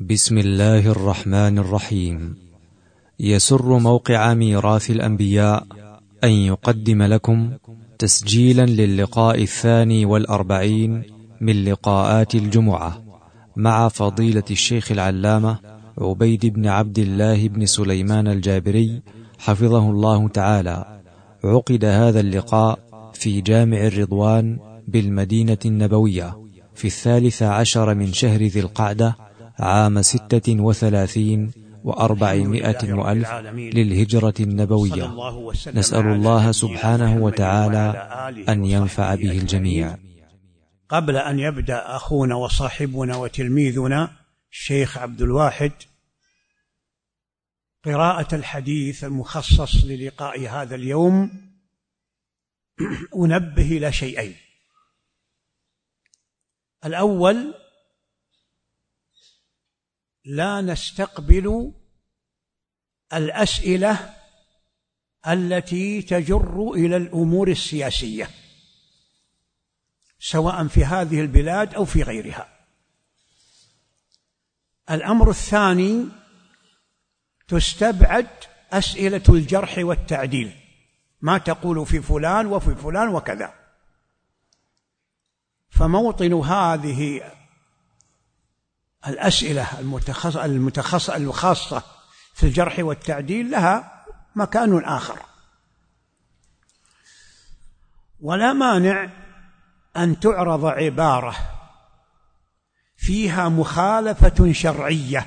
بسم الله الرحمن الرحيم. يسر موقع ميراث الأنبياء أن يقدم لكم تسجيلا للقاء 42 من لقاءات الجمعة مع فضيلة الشيخ العلامة عبيد بن عبد الله بن سليمان الجابري حفظه الله تعالى. عقد هذا اللقاء في جامع الرضوان بالمدينة النبوية في 13 من شهر ذي القعدة عام 36 و400 وألف للهجرة النبوية. نسأل الله سبحانه وتعالى أن ينفع به الجميع. قبل أن يبدأ أخونا وصاحبنا وتلميذنا الشيخ عبد الواحد قراءة الحديث المخصص للقاء هذا اليوم، أنبه إلى شيئين. الأول، لا نستقبل الأسئلة التي تجر إلى الأمور السياسية سواء في هذه البلاد أو في غيرها. الأمر الثاني، تستبعد أسئلة الجرح والتعديل، ما تقول في فلان وفي فلان وكذا. فموطن هذه الأسئلة الخاصة في الجرح والتعديل لها مكان آخر، ولا مانع أن تعرض عبارة فيها مخالفة شرعية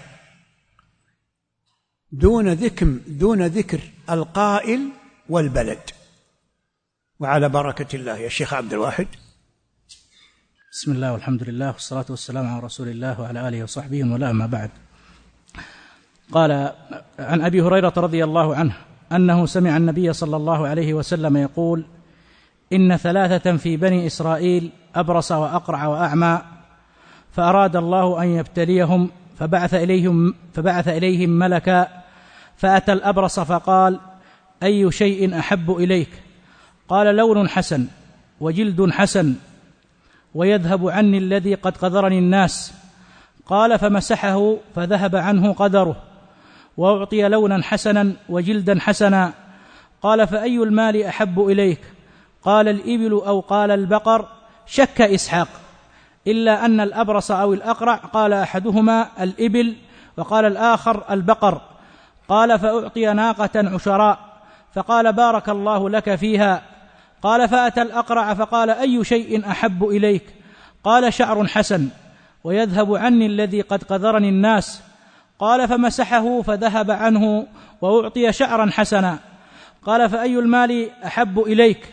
دون ذكر القائل والبلد. وعلى بركة الله يا شيخ عبد الواحد. بسم الله والحمد لله والصلاة والسلام على رسول الله وعلى آله وصحبه ولا أما بعد. قال عن أبي هريرة رضي الله عنه أنه سمع النبي صلى الله عليه وسلم يقول: إن 3 في بني إسرائيل أبرص وأقرع وأعمى، فأراد الله أن يبتليهم فبعث إليهم ملكا، فأتى الأبرص فقال: أي شيء أحب إليك؟ قال: لون حسن وجلد حسن ويذهب عني الذي قد قذرني الناس. قال: فمسحه فذهب عنه قدره، وأعطي لونا حسنا وجلدا حسنا. قال: فأي المال أحب إليك؟ قال: الإبل أو قال البقر؟ شك إسحاق، إلا أن الأبرص أو الأقرع قال أحدهما الإبل وقال الآخر البقر. قال: فأعطي ناقة عشراء، فقال: بارك الله لك فيها. قال: فأتى الأقرع فقال: أي شيء أحب إليك؟ قال: شعر حسن ويذهب عني الذي قد قذرني الناس. قال: فمسحه فذهب عنه وأعطي شعرا حسنا. قال: فأي المال أحب إليك؟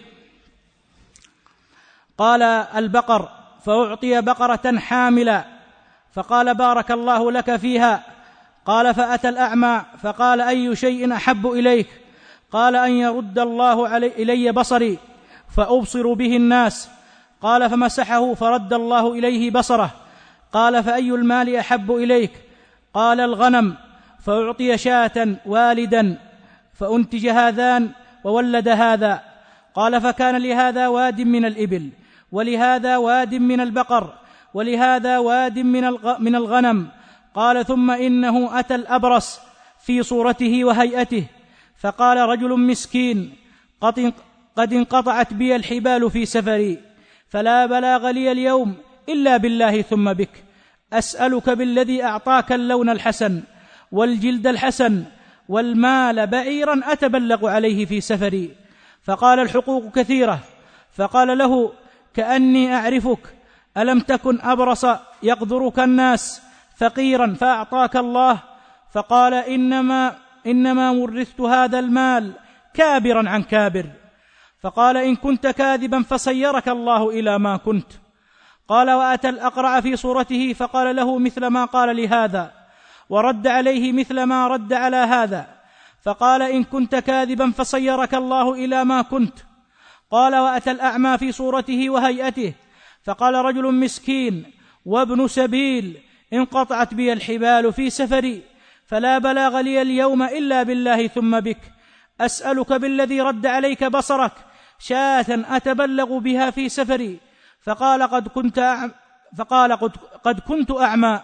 قال: البقر، فأعطي بقرة حاملا، فقال: بارك الله لك فيها. قال: فأتى الأعمى فقال: أي شيء أحب إليك؟ قال: أن يرد الله إلي بصري فأبصر به الناس. قال: فمسحه فرد الله إليه بصره. قال: فأي المال أحب إليك؟ قال: الغنم، فأعطي شاة والدا، فأنتج هذان وولد هذا. قال: فكان لهذا واد من الإبل، ولهذا واد من البقر، ولهذا واد من الغنم. قال: ثم إنه أتى الأبرص في صورته وهيئته، فقال: رجل مسكين قد انقطعت بي الحبال في سفري، فلا بلاغ لي اليوم إلا بالله ثم بك، أسألك بالذي أعطاك اللون الحسن والجلد الحسن والمال بعيرا أتبلغ عليه في سفري. فقال: الحقوق كثيرة. فقال له: كأني أعرفك، ألم تكن أبرص يقذرك الناس فقيرا فأعطاك الله؟ فقال: إنما ورثت هذا المال كابرا عن كابر. فقال: إن كنت كاذبا فصيرك الله إلى ما كنت. قال: وأتى الأقرع في صورته فقال له مثل ما قال لهذا، ورد عليه مثل ما رد على هذا. فقال: إن كنت كاذبا فصيرك الله إلى ما كنت. قال: وأتى الأعمى في صورته وهيئته، فقال: رجل مسكين وابن سبيل انقطعت بي الحبال في سفري، فلا بلاغ لي اليوم إلا بالله ثم بك، أسألك بالذي رد عليك بصرك شاة أتبلغ بها في سفري. فقال: قد كنت أعمى.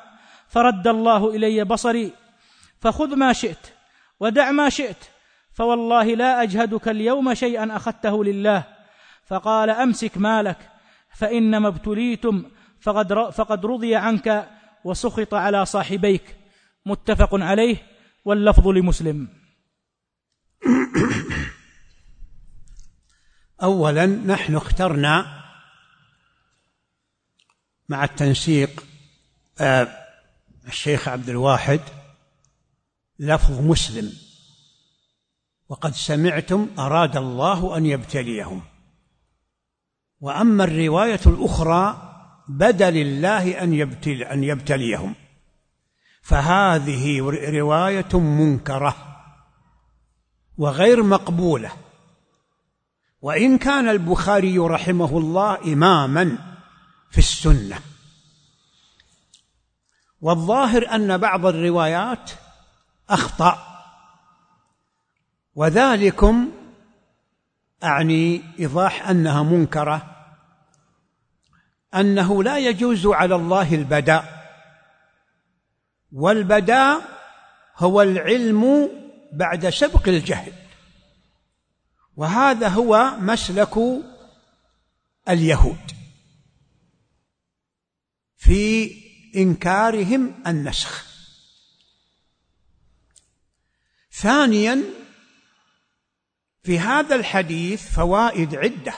فرد الله إلي بصري، فخذ ما شئت ودع ما شئت، فوالله لا أجهدك اليوم شيئا أخذته لله. فقال أمسك مالك فإنما ابتليتم فقد رضي عنك وسخط على صاحبيك. متفق عليه، واللفظ لمسلم. أولا نحن اخترنا مع التنسيق الشيخ عبد الواحد لفظ مسلم، وقد سمعتم أراد الله أن يبتليهم. وأما الرواية الأخرى بدل الله أن يبتليهم، فهذه رواية منكرة وغير مقبولة. وإن كان البخاري رحمه الله إماما في السنة، والظاهر أن بعض الروايات أخطأ، وذلكم أعني إيضاح أنها منكرة، أنه لا يجوز على الله البداء، والبداء هو العلم بعد سبق الجهل، وهذا هو مسلك اليهود في إنكارهم النسخ. ثانيا، في هذا الحديث فوائد عدة،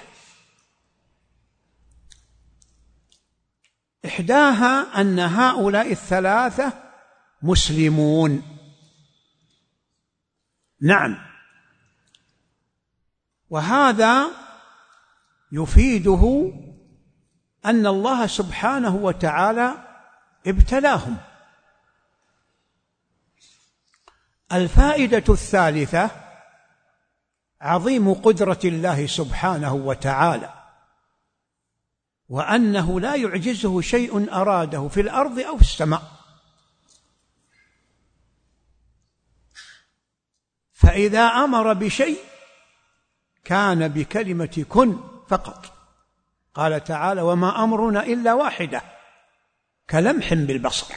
إحداها أن هؤلاء الثلاثة مسلمون. نعم، وهذا يفيده أن الله سبحانه وتعالى ابتلاهم. الفائدة الثالثة عظيم قدرة الله سبحانه وتعالى، وأنه لا يعجزه شيء أراده في الأرض أو في السماء. فإذا أمر بشيء كان بكلمة كن فقط. قال تعالى: وما أمرنا إلا واحدة كلمح بالبصر.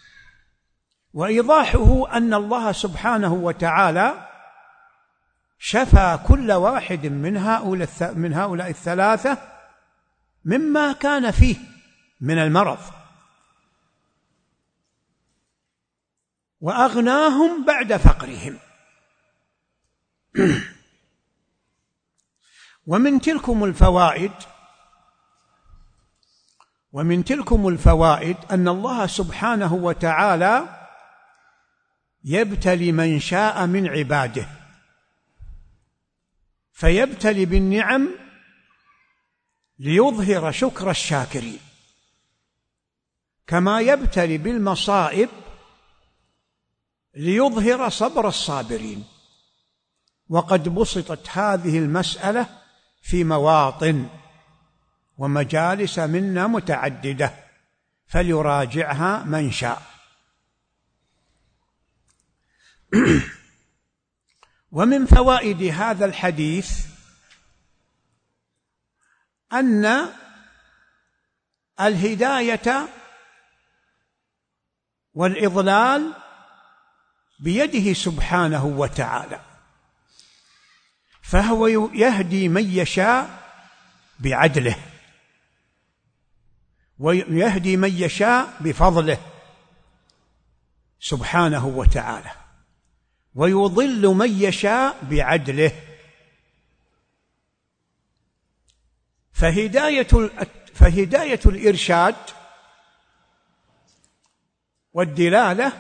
وإيضاحه أن الله سبحانه وتعالى شفى كل واحد من هؤلاء الثلاثة مما كان فيه من المرض، وأغناهم بعد فقرهم. ومن تلكم الفوائد أن الله سبحانه وتعالى يبتلي من شاء من عباده، فيبتلي بالنعم ليظهر شكر الشاكرين، كما يبتلي بالمصائب ليظهر صبر الصابرين. وقد بسطت هذه المسألة في مواطن ومجالس منا متعددة، فليراجعها من شاء. ومن فوائد هذا الحديث أن الهداية والإضلال بيده سبحانه وتعالى، فهو يهدي من يشاء بعدله، ويهدي من يشاء بفضله سبحانه وتعالى، ويضل من يشاء بعدله. فهداية الإرشاد والدلالة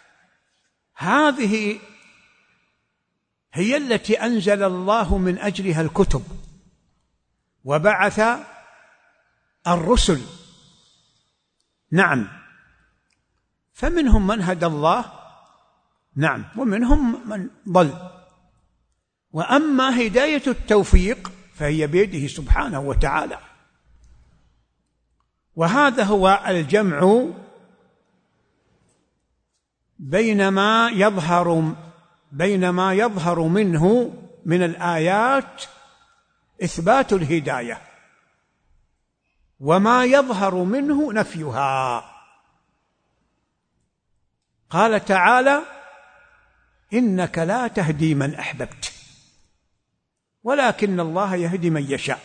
هذه هي التي أنزل الله من أجلها الكتب وبعث الرسل. نعم، فمنهم من هدى الله، نعم، ومنهم من ضل. وأما هداية التوفيق فهي بيده سبحانه وتعالى. وهذا هو الجمع بين ما يظهر منه من الآيات إثبات الهداية، وما يظهر منه نفيها. قال تعالى: إنك لا تهدي من أحببت ولكن الله يهدي من يشاء.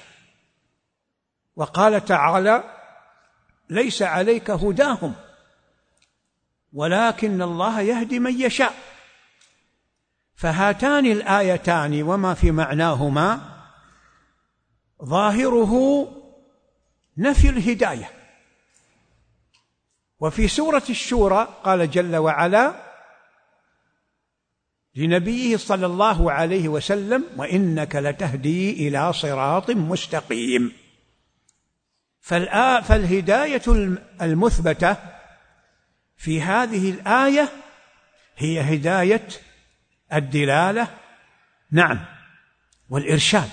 وقال تعالى: ليس عليك هداهم ولكن الله يهدي من يشاء. فهاتان الآيتان وما في معناهما ظاهره نفي الهداية. وفي سورة الشورى قال جل وعلا لنبيه صلى الله عليه وسلم: وإنك لتهدي إلى صراط مستقيم. فالهداية المثبتة في هذه الآية هي هداية الدلالة، نعم، والإرشاد.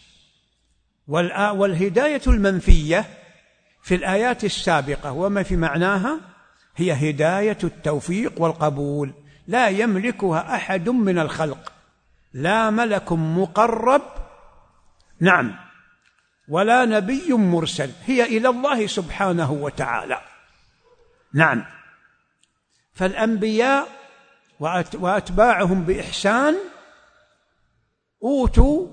والهداية المنفية في الآيات السابقة وما في معناها هي هداية التوفيق والقبول، لا يملكها أحد من الخلق، لا ملك مقرب، نعم، ولا نبي مرسل، هي إلى الله سبحانه وتعالى، نعم. فالأنبياء وأتباعهم بإحسان أوتوا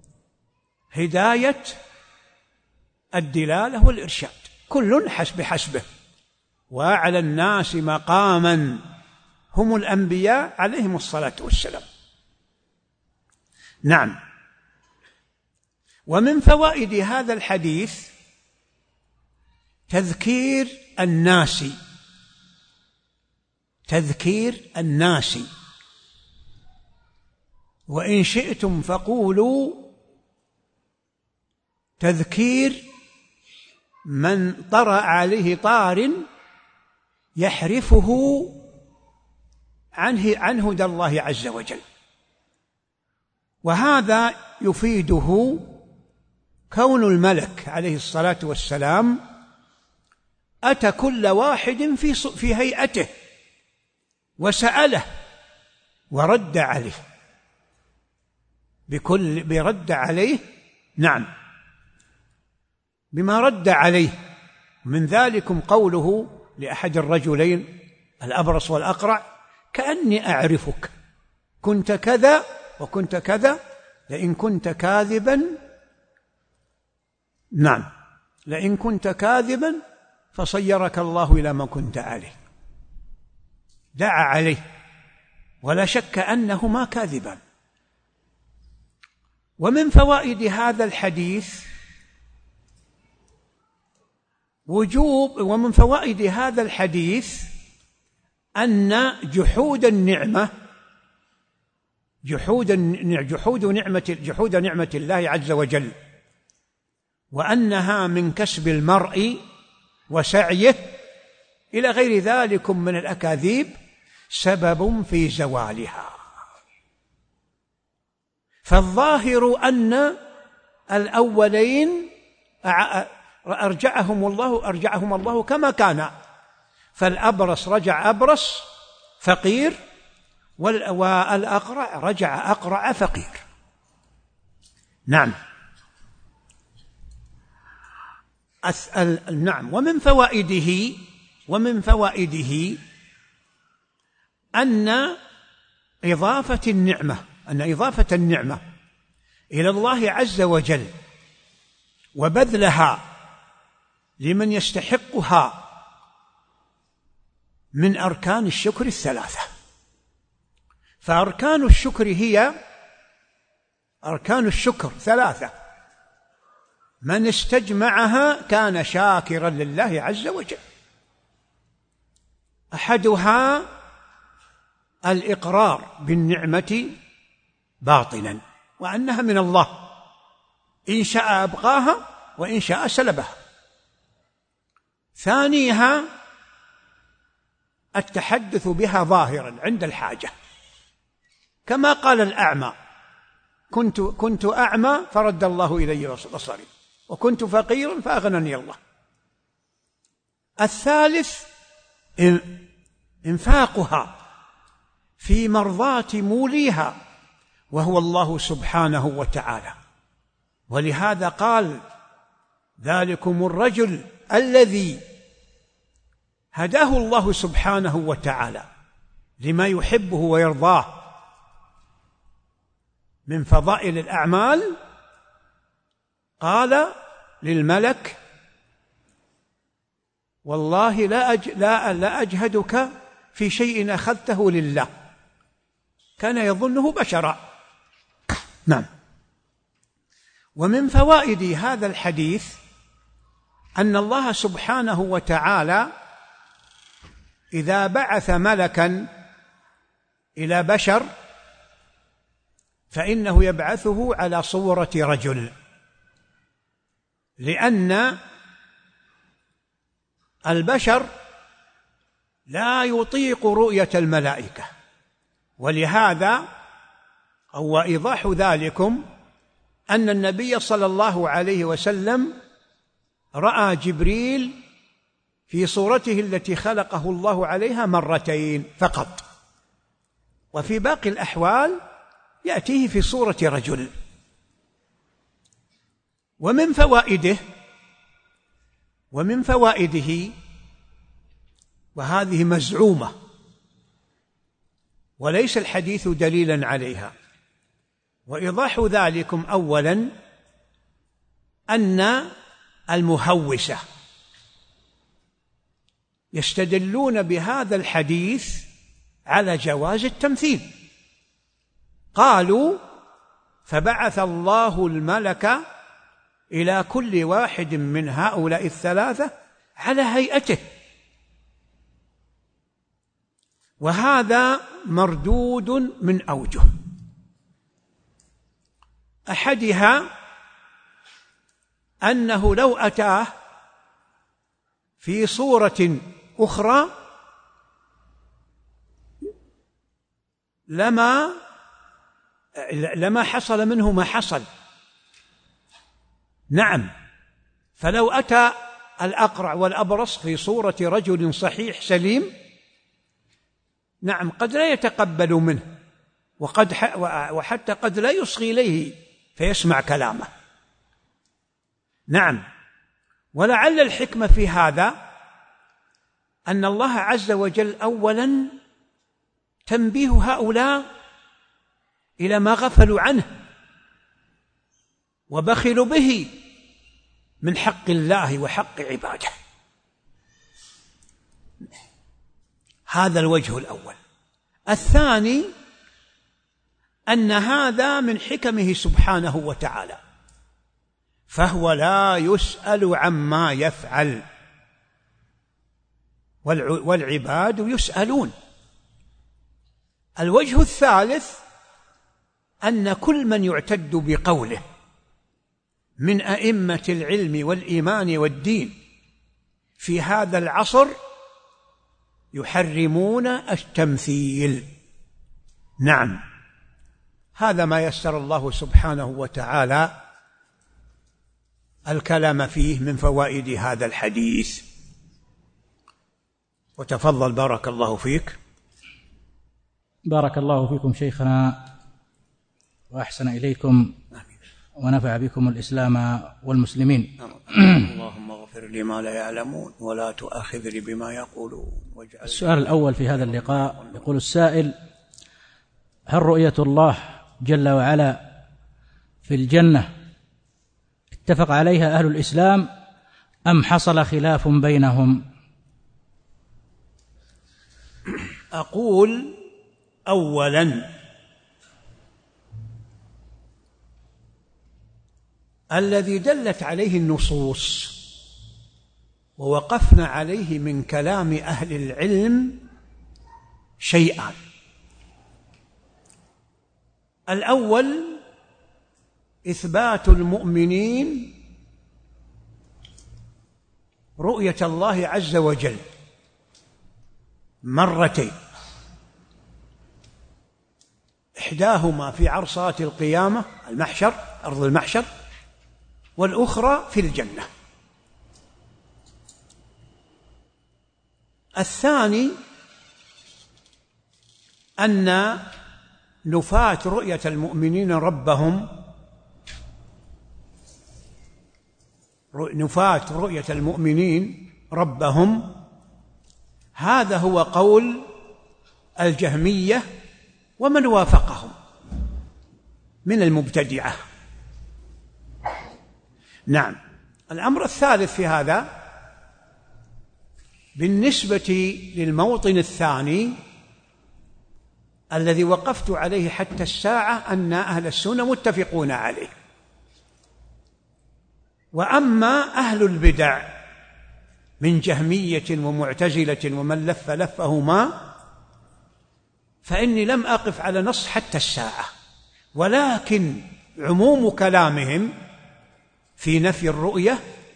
هداية الدلالة والإرشاد، كل حسبه. وأعلى الناس مقاما هم الأنبياء عليهم الصلاة والسلام، نعم. ومن فوائد هذا الحديث تذكير الناس، وإن شئتم فقولوا تذكير من طرأ عليه طار يحرفه عن هدى الله عز وجل. وهذا يفيده كون الملك عليه الصلاة والسلام أتى كل واحد في هيئته وسأله ورد عليه برد عليه، نعم، بما رد عليه. من ذلكم قوله لأحد الرجلين الأبرص والأقرع: كأني أعرفك، كنت كذا وكنت كذا، لئن كنت كاذبا، نعم، لئن كنت كاذبا فصيرك الله إلى ما كنت عليه. دعا عليه ولا شك أنهما كاذبان. ومن فوائد هذا الحديث أن جحود نعمة الله عز وجل، وأنها من كسب المرء وسعيه إلى غير ذلك من الأكاذيب، سبب في زوالها. فالظاهر أن الأولين أرجعهم الله كما كان، فالأبرص رجع أبرص فقير، والأقرع رجع أقرع فقير، نعم. نعم. ومن فوائده أن إضافة النعمة إلى الله عز وجل وبذلها لمن يستحقها من أركان الشكر الثلاثة. فأركان الشكر ثلاثة، من استجمعها كان شاكرا لله عز وجل. أحدها الإقرار بالنعمة باطنا وأنها من الله، إن شاء أبقاها وإن شاء سلبها. ثانيها التحدث بها ظاهرا عند الحاجة، كما قال الأعمى: كنت أعمى فرد الله إلي بصري، وكنت فقيرا فأغنني الله. الثالث إنفاقها في مرضاة موليها وهو الله سبحانه وتعالى. ولهذا قال: ذلكم الرجل الذي هداه الله سبحانه وتعالى لما يحبه ويرضاه من فضائل الأعمال، قال للملك: والله لا أجهدك في شيء أخذته لله. كان يظنه بشرا. نعم. ومن فوائد هذا الحديث أن الله سبحانه وتعالى إذا بعث ملكا إلى بشر فإنه يبعثه على صورة رجل، لأن البشر لا يطيق رؤية الملائكة، ولهذا أو إيضاح ذلكم أن النبي صلى الله عليه وسلم رأى جبريل في صورته التي خلقه الله عليها مرتين فقط، وفي باقي الأحوال يأتيه في صورة رجل. ومن فوائده وهذه مزعومة وليس الحديث دليلا عليها، وإيضاح ذلكم أولا أن المهوسة يستدلون بهذا الحديث على جواز التمثيل. قالوا: فبعث الله الملك إلى كل واحد من هؤلاء الثلاثة على هيئته، وهذا مردود من أوجه. أحدها أنه لو أتاه في صورة أخرى لما حصل منه ما حصل. نعم، فلو أتى الأقرع والأبرص في صورة رجل صحيح سليم، نعم، قد لا يتقبل منه، وحتى قد لا يصغي إليه فيسمع كلامه. نعم، ولعل الحكمة في هذا أن الله عز وجل أولا تنبيه هؤلاء إلى ما غفلوا عنه وبخلوا به من حق الله وحق عباده. هذا الوجه الأول. الثاني أن هذا من حكمه سبحانه وتعالى، فهو لا يسأل عما يفعل، والعباد يسألون. الوجه الثالث أن كل من يعتد بقوله من أئمة العلم والإيمان والدين في هذا العصر يحرمون التمثيل. نعم، هذا ما يسر الله سبحانه وتعالى الكلام فيه من فوائد هذا الحديث. وتفضل بارك الله فيك. بارك الله فيكم شيخنا وأحسن إليكم ونفع بكم الإسلام والمسلمين. اللهم اغفر لي ما لا يعلمون ولا تؤاخذني بما يقولون. السؤال الأول في هذا اللقاء، يقول السائل: هل رؤية الله جل وعلا في الجنة اتفق عليها أهل الإسلام أم حصل خلاف بينهم؟ أقول أولا الذي دلت عليه النصوص ووقفنا عليه من كلام أهل العلم شيئان. الأول إثبات المؤمنين رؤية الله عز وجل مرتين، إحداهما في عرصات القيامة المحشر، أرض المحشر، والأخرى في الجنة. الثاني أن نفاة رؤية المؤمنين ربهم، نفاة رؤية المؤمنين ربهم، هذا هو قول الجهمية ومن وافقهم من المبتدعة. نعم. الأمر الثالث في هذا بالنسبة للموطن الثاني الذي وقفت عليه حتى الساعة أن أهل السنة متفقون عليه. وأما أهل البدع من جهمية ومعتزلة ومن لف لفهما فإني لم أقف على نص حتى الساعة، ولكن عموم كلامهم في نفي الرؤية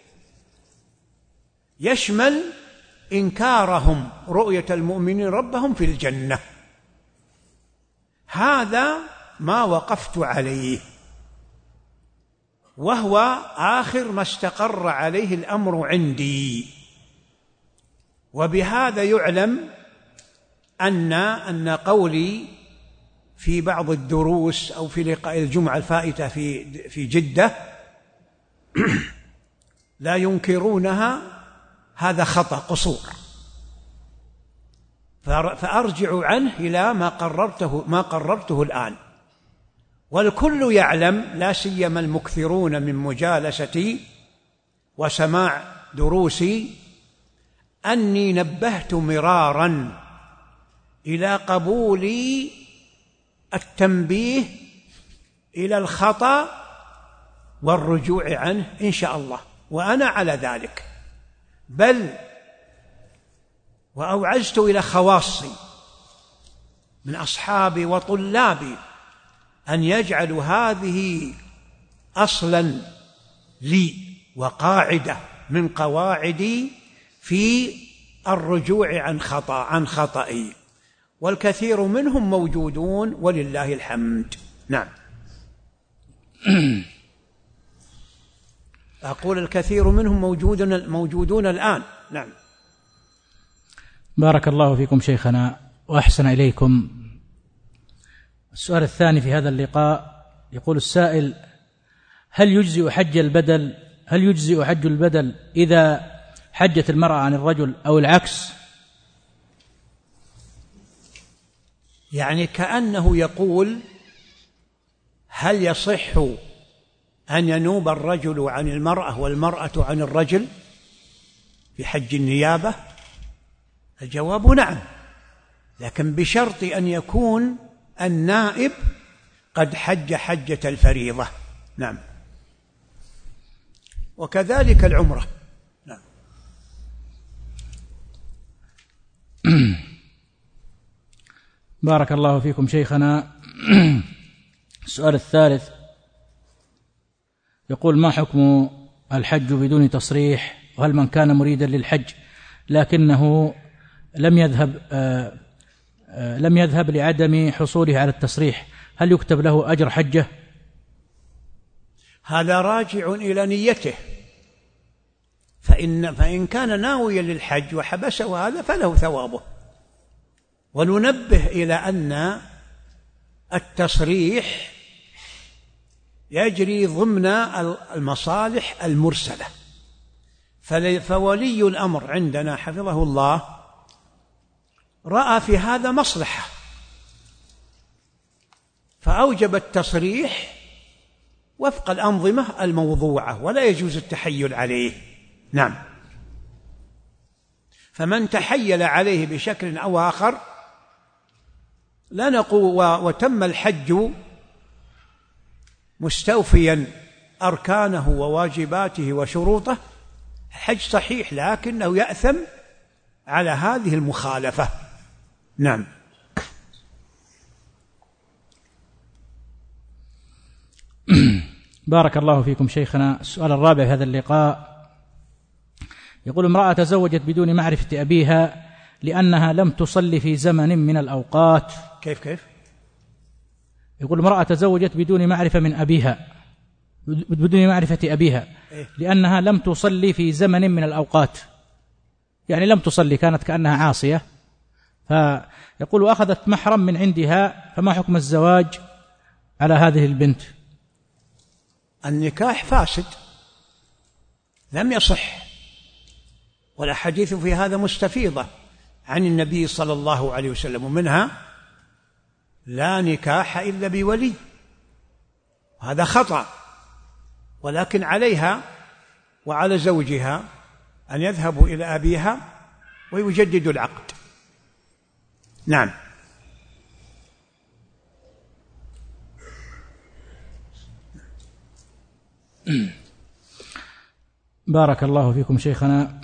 يشمل إنكارهم رؤية المؤمنين ربهم في الجنة. هذا ما وقفت عليه، وهو آخر ما استقر عليه الأمر عندي. وبهذا يعلم أن قولي في بعض الدروس أو في لقاء الجمعة الفائتة في جدة لا ينكرونها، هذا خطأ قصور، فأرجع عنه إلى ما قررته الآن. والكل يعلم، لا سيما المكثرون من مجالستي وسماع دروسي، أني نبهت مرارا إلى قبول التنبيه إلى الخطأ والرجوع عنه إن شاء الله، وأنا على ذلك. بل وأوعزت إلى خواصي من أصحابي وطلابي أن يجعلوا هذه أصلا لي وقاعدة من قواعدي في الرجوع عن خطئي، والكثير منهم موجودون ولله الحمد. نعم. أقول الكثير منهم موجودون الآن. نعم. بارك الله فيكم شيخنا وأحسن إليكم. السؤال الثاني في هذا اللقاء، يقول السائل: هل يجزئ حج البدل إذا حجت المرأة عن الرجل أو العكس؟ يعني كأنه يقول: هل يصح أن ينوب الرجل عن المرأة والمرأة عن الرجل في حج النيابة؟ الجواب نعم، لكن بشرط أن يكون النائب قد حج حجة الفريضة. نعم. وكذلك العمرة. نعم. بارك الله فيكم شيخنا. السؤال الثالث يقول: ما حكم الحج بدون تصريح؟ وهل من كان مريدا للحج لكنه لم يذهب لعدم حصوله على التصريح، هل يكتب له أجر حجه؟ هذا راجع إلى نيته، فإن كان ناويا للحج وحبسه هذا فله ثوابه. وننبه إلى أن التصريح يجري ضمن المصالح المرسلة، فولي الأمر عندنا حفظه الله رأى في هذا مصلحة فأوجب التصريح وفق الأنظمة الموضوعة، ولا يجوز التحيل عليه. نعم. فمن تحيل عليه بشكل أو آخر لا نقول وتم الحج مستوفيا أركانه وواجباته وشروطه، الحج صحيح، لكنه يأثم على هذه المخالفة. نعم. بارك الله فيكم شيخنا. السؤال الرابع في هذا اللقاء يقول: امرأة تزوجت بدون معرفة أبيها لأنها لم تصلي في زمن من الأوقات. كيف؟ يقول: امرأة تزوجت بدون معرفة من أبيها، بدون معرفة أبيها لأنها لم تصلي في زمن من الأوقات، يعني لم تصلي، كانت كأنها عاصية. فيقول: وأخذت محرم من عندها، فما حكم الزواج على هذه البنت؟ النكاح فاسد لم يصح، والأحاديث في هذا مستفيضة. عن النبي صلى الله عليه وسلم، ومنها لا نكاح إلا بولي، هذا خطأ، ولكن عليها وعلى زوجها أن يذهبوا إلى أبيها ويجددوا العقد. نعم. بارك الله فيكم شيخنا.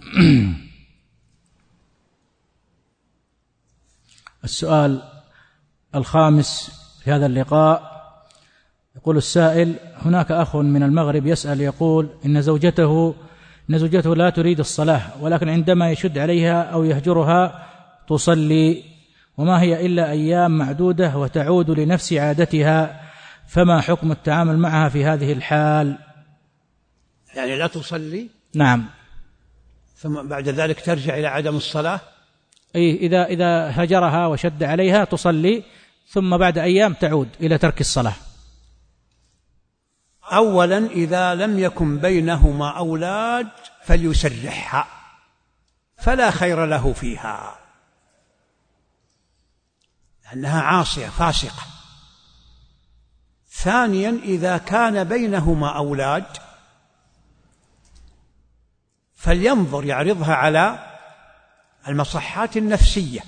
السؤال الخامس في هذا اللقاء، يقول السائل: هناك أخ من المغرب يسأل يقول إن زوجته لا تريد الصلاة، ولكن عندما يشد عليها أو يهجرها تصلي، وما هي إلا أيام معدودة وتعود لنفس عادتها، فما حكم التعامل معها في هذه الحال؟ يعني لا تصلي؟ نعم. ثم بعد ذلك ترجع إلى عدم الصلاة؟ أي إذا هجرها وشد عليها تصلي، ثم بعد أيام تعود إلى ترك الصلاة. أولا إذا لم يكن بينهما أولاد فليسرحها، فلا خير له فيها، لأنها عاصية فاسقة. ثانيا إذا كان بينهما أولاد فلينظر يعرضها على المصحات النفسية،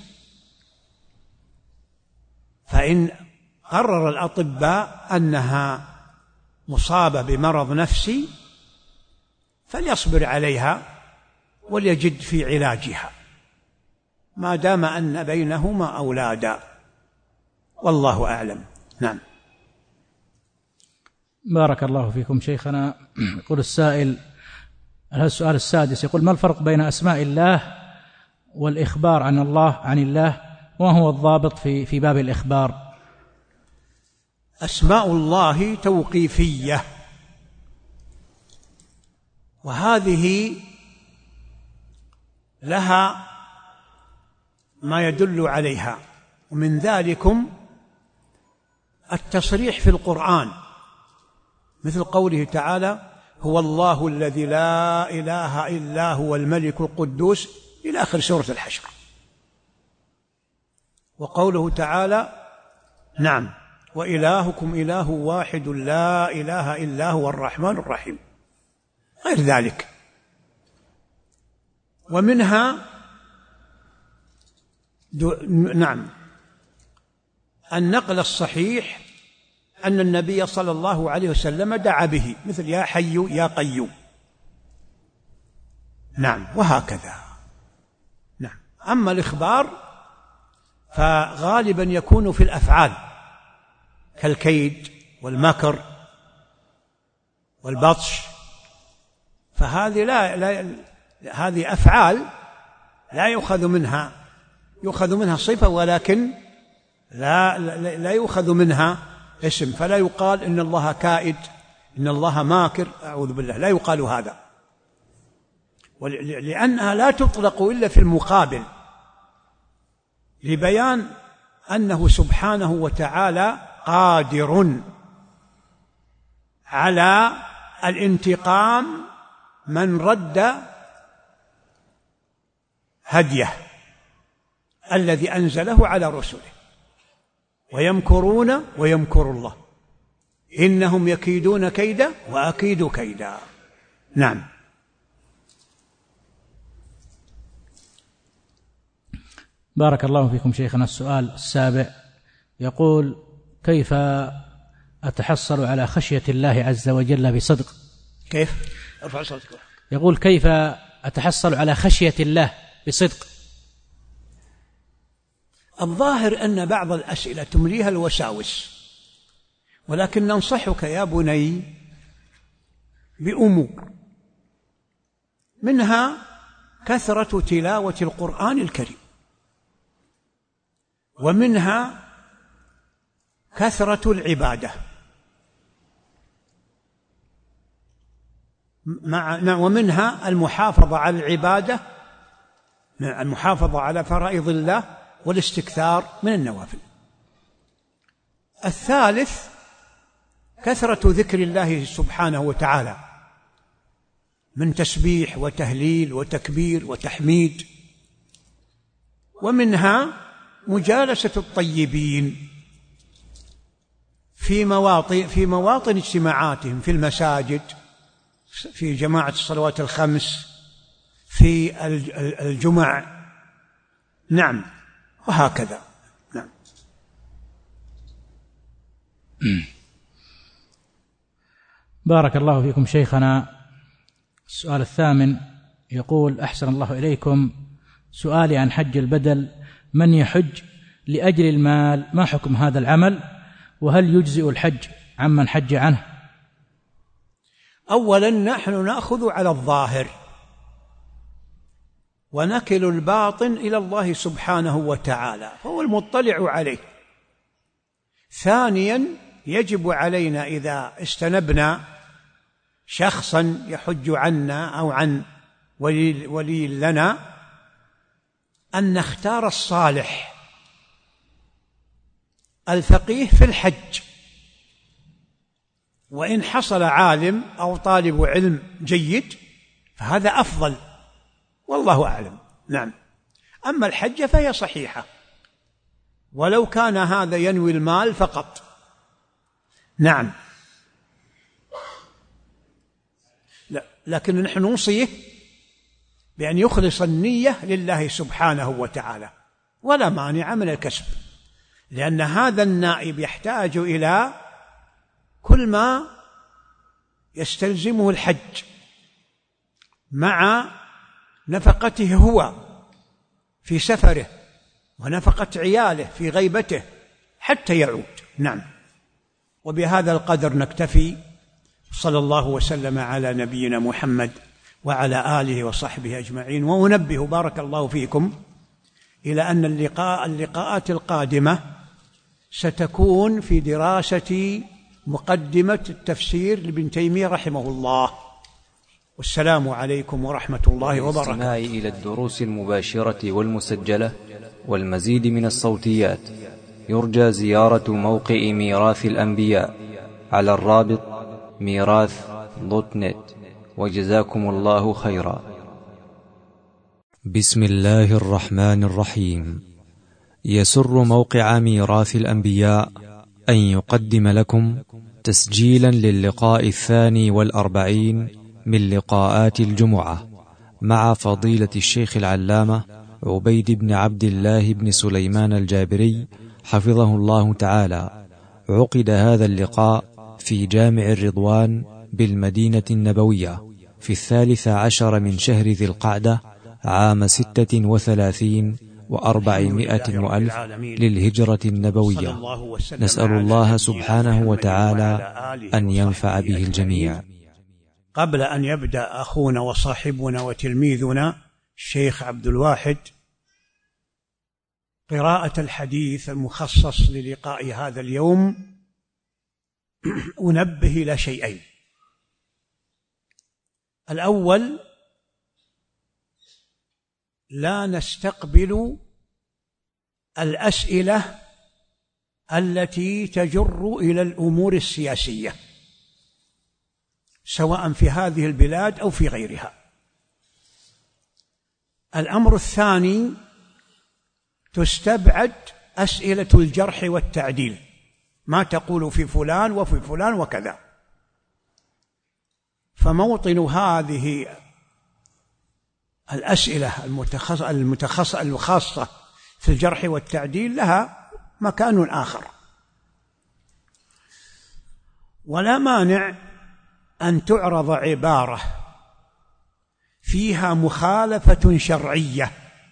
فإن قرر الأطباء أنها مصابة بمرض نفسي فليصبر عليها وليجد في علاجها ما دام أن بينهما أولادا، والله أعلم. نعم. بارك الله فيكم شيخنا. يقول السائل، السؤال السادس، يقول: ما الفرق بين أسماء الله والإخبار عن الله، وما هو الضابط في باب الإخبار؟ أسماء الله توقيفية، وهذه لها ما يدل عليها، ومن ذلكم التصريح في القرآن، مثل قوله تعالى: هو الله الذي لا إله إلا هو الملك القدوس، إلى آخر سورة الحشر. وقوله تعالى: نعم، وإلهكم إله واحد لا إله إلا هو الرحمن الرحيم، غير ذلك. ومنها نعم النقل الصحيح أن النبي صلى الله عليه وسلم دعا به، مثل يا حي يا قيوم. نعم، وهكذا. نعم. أما الإخبار فغالبا يكون في الأفعال كالكيد والمكر والبطش، فهذه هذه أفعال لا يؤخذ منها صفة، ولكن لا يؤخذ منها اسم، فلا يقال إن الله كائد، إن الله ماكر، أعوذ بالله، لا يقال هذا، لأنها لا تطلق إلا في المقابل، لبيان أنه سبحانه وتعالى قادر على الانتقام من رد هديه الذي أنزله على رسله، ويمكرون ويمكر الله، إنهم يكيدون كيدا وأكيد كيدا. نعم. بارك الله فيكم شيخنا. السؤال السابع يقول: كيف أتحصل على خشية الله عز وجل بصدق؟ كيف؟ ارفع صوتك. يقول: كيف أتحصل على خشية الله بصدق؟ الظاهر أن بعض الأسئلة تمليها الوساوس، ولكن ننصحك يا بني بأمور، منها كثرة تلاوة القرآن الكريم، ومنها كثرة العبادة، ومنها المحافظة على العبادة، المحافظة على فرائض الله، والاستكثار من النوافل. الثالث كثرة ذكر الله سبحانه وتعالى من تسبيح وتهليل وتكبير وتحميد. ومنها مجالسة الطيبين في مواطن اجتماعاتهم، في المساجد، في جماعة الصلوات الخمس، في الجمع، نعم، وهكذا. نعم. بارك الله فيكم شيخنا. السؤال الثامن يقول: أحسن الله إليكم، سؤالي عن حج البدل، من يحج لأجل المال ما حكم هذا العمل، وهل يجزئ الحج عمن حج عنه؟ أولا نحن نأخذ على الظاهر ونكل الباطن إلى الله سبحانه وتعالى، هو المطلع عليه. ثانيا يجب علينا إذا استنبنا شخصا يحج عنا أو عن ولي لنا أن نختار الصالح الفقيه في الحج، وإن حصل عالم أو طالب علم جيد فهذا أفضل، والله أعلم. نعم. أما الحجة فهي صحيحة ولو كان هذا ينوي المال فقط. نعم. لكن نحن نوصيه بأن يخلص النية لله سبحانه وتعالى، ولا مانع من الكسب، لأن هذا النائب يحتاج إلى كل ما يستلزمه الحج مع نفقته هو في سفره ونفقة عياله في غيبته حتى يعود. نعم. وبهذا القدر نكتفي، صلى الله وسلم على نبينا محمد وعلى آله وصحبه أجمعين. وأنبه بارك الله فيكم إلى أن اللقاءات القادمة ستكون في دراسة مقدمة التفسير لابن تيمية رحمه الله. والسلام عليكم ورحمة الله وبركاته. للاستماع إلى الدروس المباشرة والمسجلة والمزيد من الصوتيات يرجى زيارة موقع ميراث الأنبياء على الرابط ميراث.net. وجزاكم الله خيرا. بسم الله الرحمن الرحيم. يسر موقع ميراث الأنبياء أن يقدم لكم تسجيلا للقاء 42 من لقاءات الجمعة مع فضيلة الشيخ العلامة عبيد بن عبد الله بن سليمان الجابري حفظه الله تعالى. عقد هذا اللقاء في جامع الرضوان بالمدينة النبوية في 13 من شهر ذي القعدة عام 36 و400 وألف للهجرة النبوية. نسأل الله سبحانه وتعالى أن ينفع به الجميع. قبل أن يبدأ أخونا وصاحبنا وتلميذنا الشيخ عبد الواحد قراءة الحديث المخصص للقاء هذا اليوم، أنبه إلى شيئين. الأول: لا نستقبل الأسئلة التي تجر إلى الأمور السياسية سواء في هذه البلاد أو في غيرها. الأمر الثاني: تستبعد أسئلة الجرح والتعديل، ما تقول في فلان وفي فلان وكذا. فموطن هذه الأسئلة الخاصة في الجرح والتعديل لها مكان آخر، ولا مانع أن تعرض عبارة فيها مخالفة شرعية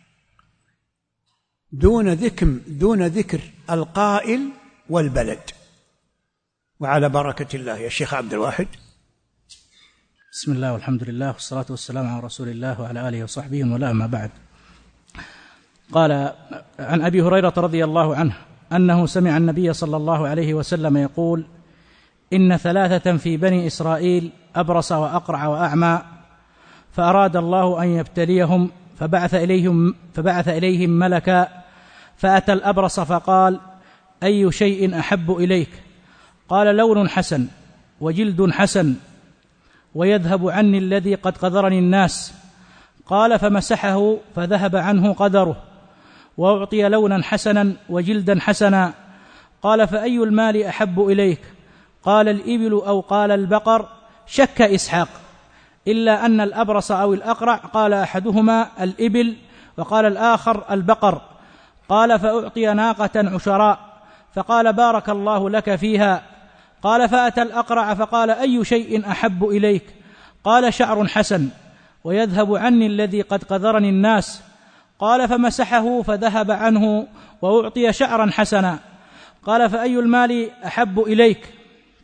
دون ذكر القائل والبلد. وعلى بركة الله يا شيخ عبد الواحد. بسم الله والحمد لله والصلاة والسلام على رسول الله وعلى آله وصحبه ولا ما بعد. قال عن أبي هريرة رضي الله عنه أنه سمع النبي صلى الله عليه وسلم يقول: إن 3 في بني إسرائيل أبرص وأقرع وأعمى، فأراد الله أن يبتليهم فبعث إليهم ملكا، فأتى الأبرص فقال: أي شيء أحب إليك؟ قال: لون حسن وجلد حسن ويذهب عني الذي قد قذرني الناس. قال: فمسحه فذهب عنه قدره. وأعطي لونا حسنا وجلدا حسنا. قال: فأي المال أحب إليك؟ قال: الإبل أو قال البقر؟ شك إسحاق، إلا أن الأبرص أو الأقرع قال أحدهما الإبل وقال الآخر البقر. قال: فأعطي ناقة عشراء، فقال: بارك الله لك فيها. قال: فأتى الأقرع فقال: أي شيء أحب إليك؟ قال: شعر حسن ويذهب عني الذي قد قذرني الناس. قال: فمسحه فذهب عنه وأعطي شعرا حسنا. قال: فأي المال أحب إليك؟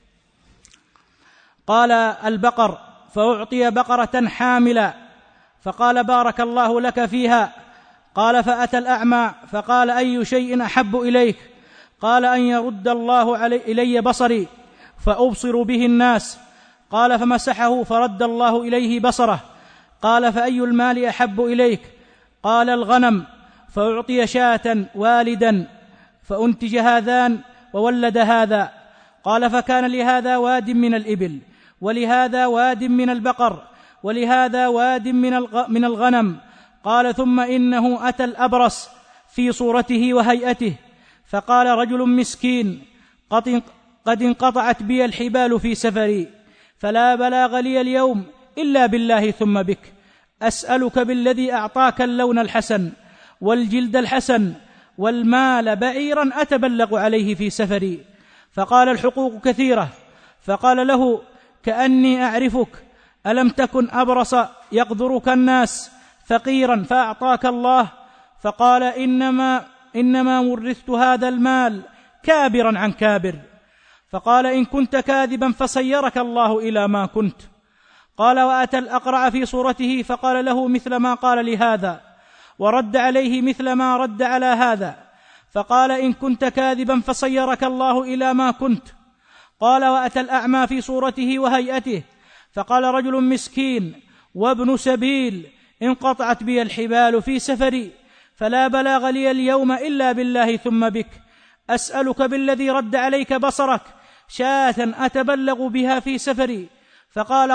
قال: البقر، فأعطي بقرة حاملا، فقال: بارك الله لك فيها. قال: فأتى الأعمى فقال: أي شيء أحب إليك؟ قال: أن يرد الله إلي بصري فأبصر به الناس. قال: فمسحه فرد الله إليه بصره. قال: فأي المال أحب إليك؟ قال: الغنم، فأعطي شاة والدا فأنتج هذان وولد هذا. قال: فكان لهذا واد من الإبل، ولهذا واد من البقر، ولهذا واد من الغنم. قال: ثم إنه أتى الأبرص في صورته وهيئته، فقال: رجل مسكين قد انقطعت بي الحبال في سفري، فلا بلاغ لي اليوم إلا بالله ثم بك، أسألك بالذي أعطاك اللون الحسن والجلد الحسن والمال بعيرا أتبلغ عليه في سفري. فقال: الحقوق كثيرة. فقال له: كأني أعرفك، ألم تكن أبرص يقدرك الناس فقيرا فأعطاك الله؟ فقال: إنما ورثت هذا المال كابرا عن كابر. فقال: إن كنت كاذبا فصيرك الله إلى ما كنت. قال: وأتى الأقرع في صورته فقال له مثل ما قال لهذا، ورد عليه مثل ما رد على هذا. فقال: إن كنت كاذبا فصيرك الله إلى ما كنت. قال: وأتى الأعمى في صورته وهيئته، فقال: رجل مسكين وابن سبيل انقطعت بي الحبال في سفري، فلا بلاغ لي اليوم إلا بالله ثم بك، أسألك بالذي رد عليك بصرك شاة أتبلغ بها في سفري. فقال: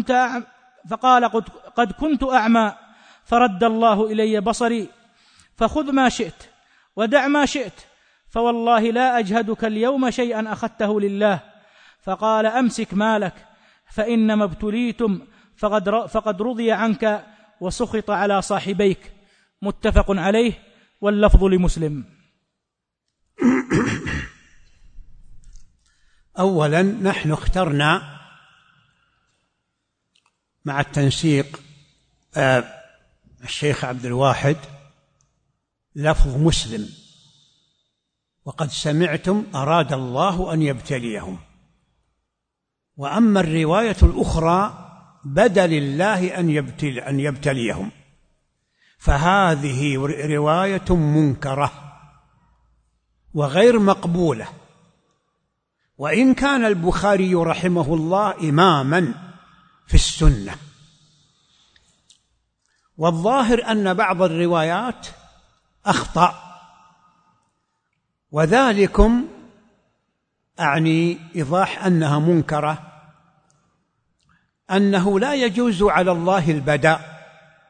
قد كنت أعمى، فرد الله إلي بصري، فخذ ما شئت ودع ما شئت، فوالله لا أجهدك اليوم شيئا أخذته لله. فقال: أمسك مالك، فإنما ابتليتم فقد رضي عنك وسخط على صاحبيك. متفق عليه، واللفظ لمسلم. أولا نحن اخترنا مع التنسيق الشيخ عبد الواحد لفظ مسلم، وقد سمعتم أراد الله أن يبتليهم. وأما الرواية الأخرى بدل الله أن يبتليهم، فهذه رواية منكرة وغير مقبولة. وإن كان البخاري رحمه الله إماما في السنة، والظاهر أن بعض الروايات أخطأ، وذلكم أعني إيضاح أنها منكرة، أنه لا يجوز على الله البداء،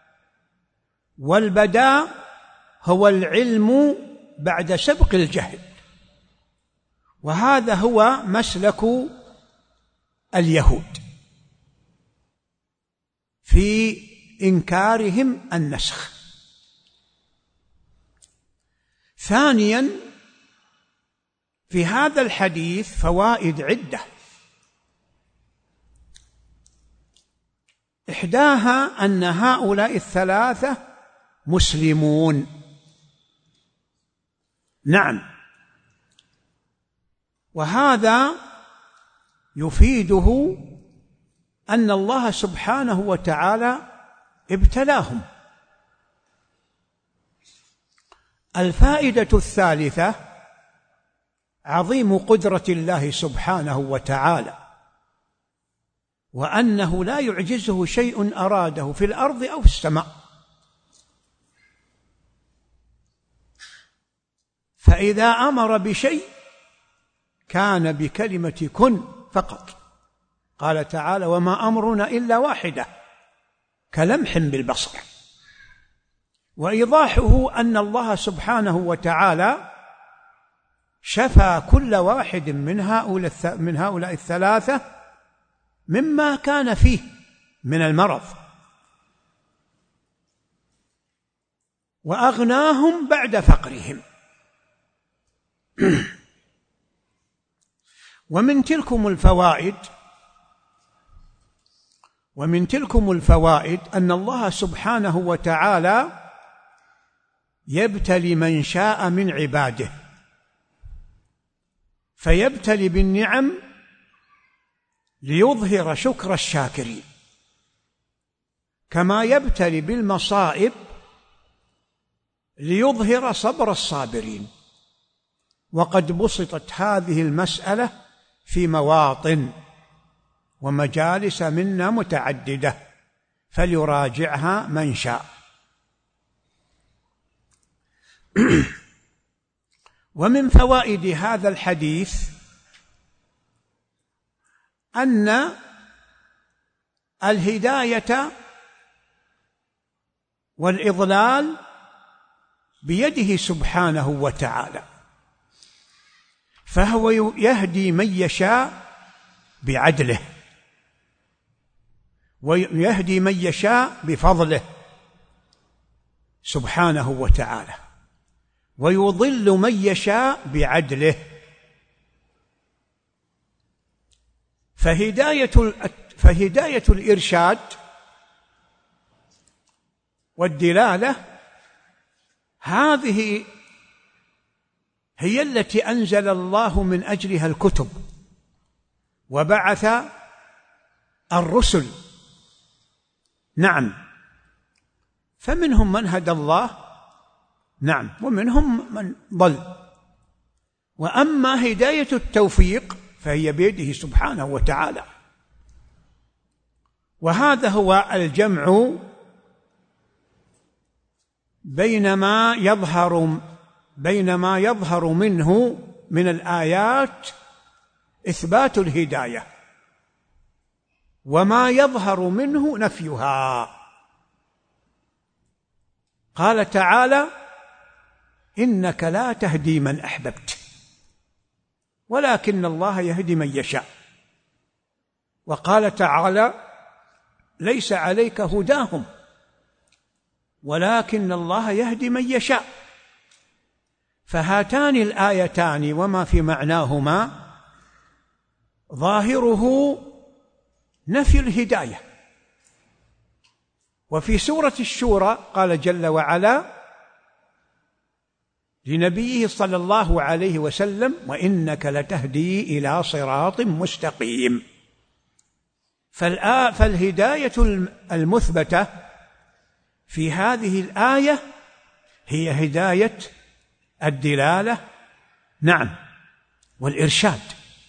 والبداء هو العلم بعد سبق الجهل، وهذا هو مسلك اليهود في إنكارهم النسخ. ثانيا، في هذا الحديث فوائد عدة، إحداها أن هؤلاء الثلاثة مسلمون، نعم، وهذا يفيده أن الله سبحانه وتعالى ابتلاهم. الفائدة الثالثة عظيم قدرة الله سبحانه وتعالى، وأنه لا يعجزه شيء أراده في الأرض أو في السماء. فإذا أمر بشيء كان بكلمة كن فقط. قال تعالى: وما أمرنا إلا واحدة كلمح بالبصر. وإيضاحه أن الله سبحانه وتعالى شفى كل واحد من هؤلاء الثلاثة مما كان فيه من المرض، وأغناهم بعد فقرهم. ومن تلكم الفوائد أن الله سبحانه وتعالى يبتلي من شاء من عباده، فيبتلي بالنعم ليظهر شكر الشاكرين، كما يبتلي بالمصائب ليظهر صبر الصابرين. وقد بسطت هذه المسألة في مواطن ومجالس منا متعددة، فليراجعها من شاء. ومن فوائد هذا الحديث أن الهداية والإضلال بيده سبحانه وتعالى، فهو يهدي من يشاء بعدله، ويهدي من يشاء بفضله سبحانه وتعالى، ويضل من يشاء بعدله. فهداية الإرشاد والدلالة هذه هي التي أنزل الله من أجلها الكتب وبعث الرسل. نعم، فمنهم من هدى الله، نعم، ومنهم من ضل. وأما هداية التوفيق فهي بيده سبحانه وتعالى. وهذا هو الجمع بين ما يظهر منه من الآيات إثبات الهداية، وما يظهر منه نفيها. قال تعالى: إنك لا تهدي من أحببت ولكن الله يهدي من يشاء. وقال تعالى: ليس عليك هداهم ولكن الله يهدي من يشاء. فهاتان الآيتان وما في معناهما ظاهره نفي الهداية. وفي سورة الشورى قال جل وعلا لنبيه صلى الله عليه وسلم: وإنك لتهدي إلى صراط مستقيم. فالهداية المثبتة في هذه الآية هي هداية الدلالة، نعم، والإرشاد.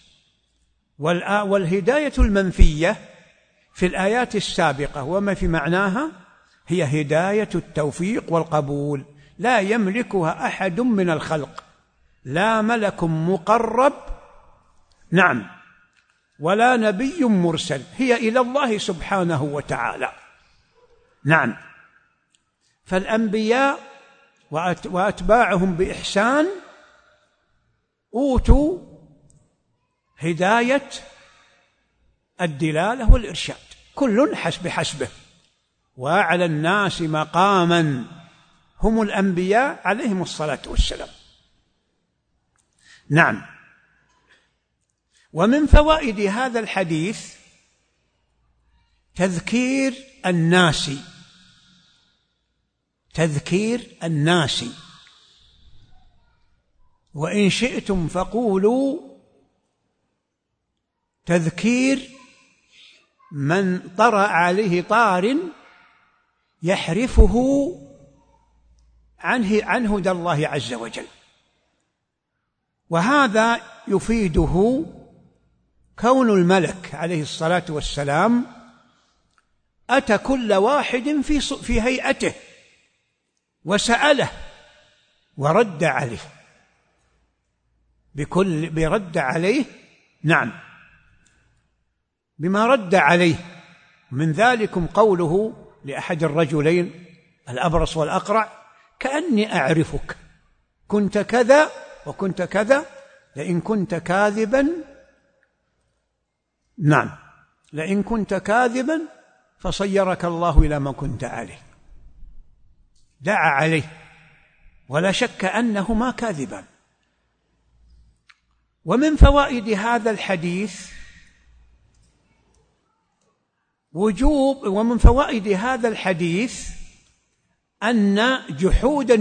والهداية المنفية في الآيات السابقة وما في معناها هي هداية التوفيق والقبول، لا يملكها أحد من الخلق، لا ملك مقرب، نعم، ولا نبي مرسل، هي إلى الله سبحانه وتعالى. نعم، فالأنبياء وأتباعهم بإحسان أوتوا هداية الدلالة والإرشاد، كل بحسبه. وأعلى الناس مقاما هم الأنبياء عليهم الصلاة والسلام. نعم. ومن فوائد هذا الحديث تذكير الناس، وإن شئتم فقولوا تذكير من طرأ عليه طار يحرفه عن هدى الله عز وجل. وهذا يفيده كون الملك عليه الصلاة والسلام أتى كل واحد في هيئته وسأله ورد عليه برد عليه، نعم، بما رد عليه. من ذلكم قوله لأحد الرجلين الأبرص والأقرع: كأني أعرفك، كنت كذا وكنت كذا، لئن كنت كاذبا، نعم، لئن كنت كاذبا فصيرك الله إلى ما كنت عليه. دعا عليه، ولا شك أنهما كاذبان. ومن فوائد هذا الحديث أن جحود